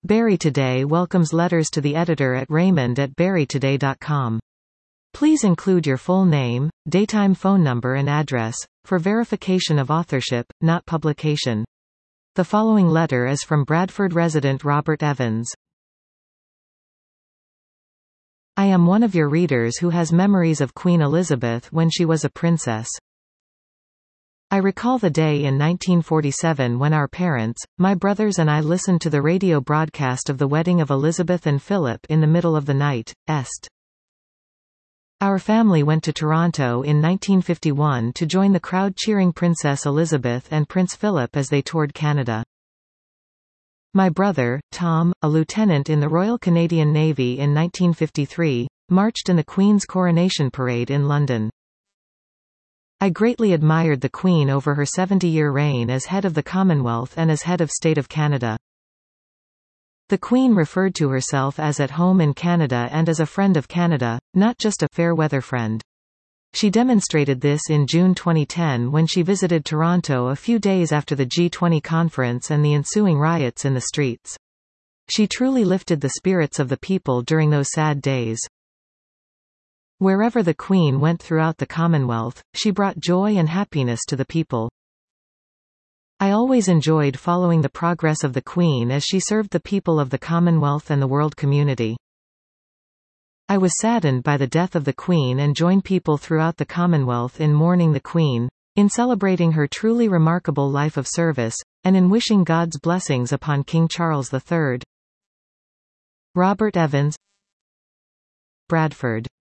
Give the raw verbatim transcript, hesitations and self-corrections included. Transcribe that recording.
Barrie Today welcomes letters to the editor at raymond at barrie today dot com. Please include your full name, daytime phone number and address, for verification of authorship, not publication. The following letter is from Bradford resident Robert Evans. I am one of your readers who has memories of Queen Elizabeth when she was a princess. I recall the day in nineteen forty-seven when our parents, my brothers and I listened to the radio broadcast of the wedding of Elizabeth and Philip in the middle of the night, est. Our family went to Toronto in nineteen fifty-one to join the crowd cheering Princess Elizabeth and Prince Philip as they toured Canada. My brother, Tom, a lieutenant in the Royal Canadian Navy in nineteen fifty-three, marched in the Queen's coronation parade in London. I greatly admired the Queen over her seventy-year reign as head of the Commonwealth and as head of State of Canada. The Queen referred to herself as at home in Canada and as a friend of Canada, not just a fair-weather friend. She demonstrated this in June twenty ten when she visited Toronto a few days after the G twenty conference and the ensuing riots in the streets. She truly lifted the spirits of the people during those sad days. Wherever the Queen went throughout the Commonwealth, she brought joy and happiness to the people. I always enjoyed following the progress of the Queen as she served the people of the Commonwealth and the world community. I was saddened by the death of the Queen and joined people throughout the Commonwealth in mourning the Queen, in celebrating her truly remarkable life of service, and in wishing God's blessings upon King Charles the third. Robert Evans, Bradford.